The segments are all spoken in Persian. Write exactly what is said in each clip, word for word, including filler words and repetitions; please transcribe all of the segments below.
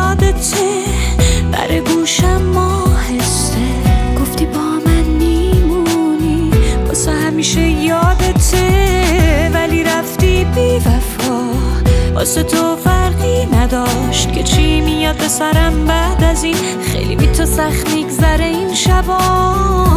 یادته در گوشم آهسته گفتی با من میمونی واسه همیشه یادته، ولی رفتی بی وفا. واسه تو فرقی نداشت که چی میاد به سرم بعد از این، خیلی بی تو سخت میگذره این شبا.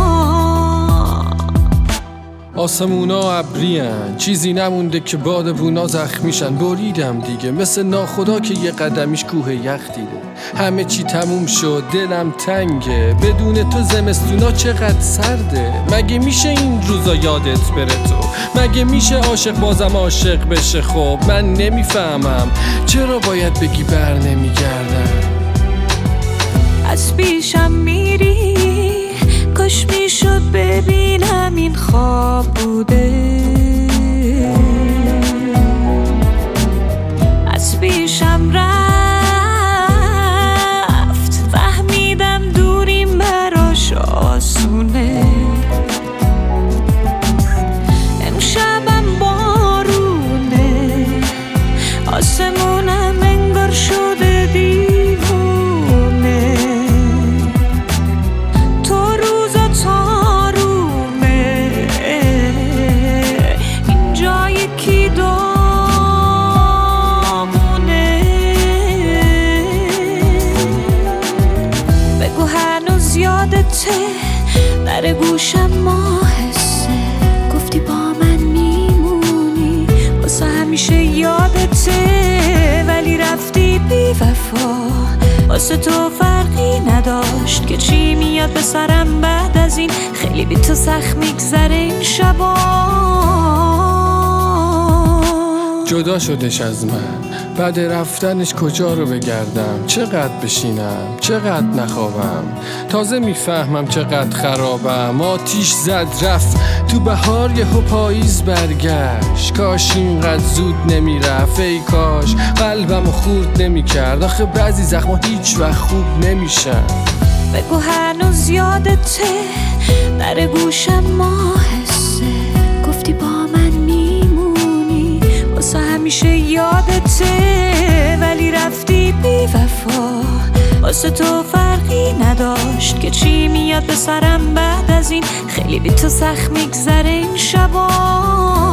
آسمونا ابریان، چیزی نمونده که بادبونا زخمیشن. بریدم دیگه مثل ناخدا که یه قدمیش کوه یخ دیده. همه چی تموم شد، دلم تنگه، بدون تو زمستونا چقدر سرده. مگه میشه این روزا یادت بره تو؟ مگه میشه عاشق بازم عاشق بشه؟ خب من نمیفهمم چرا باید بگی بر نمیگردم. از پیشم میری، کاش میشد ببینم این خواب بوده. از پیشم رفت، فهمیدم دوریم براش آسونه. امشبم بارونه، آسمونم انگار شده دیوونه. تو روزا تارومه، اینجا یکی دامونه. بگو هنوز یادته در گوشم آهسته گفتی با من میمونی واسه همیشه یادته، ولی رفتی بی وفا. واسه تو فرقی نداشت که چی میاد به سرم بعد از این، خیلی بی تو سخت میگذره این شبا. جدا شدش از من، بعد رفتنش کجا رو بگردم؟ چقدر بشینم، چقدر نخوابم، تازه میفهمم چقدر خرابم. آتیش زد رفت تو بهار، یهو پاییز برگشت. کاش اینقدر زود نمیرفت، ای کاش قلبمو خورد نمیکرد. آخه بعضی زخما هیچ وقت خوب نمیشن. بگو هنوز یادته در گوشم آهسته گفتی با من میمونی واسه همیشه یادته، ولی رفتی بی وفا. واسه تو فرقی نداشت که چی میاد به سرم بعد از این، خیلی بی تو سخت میگذره این شبا.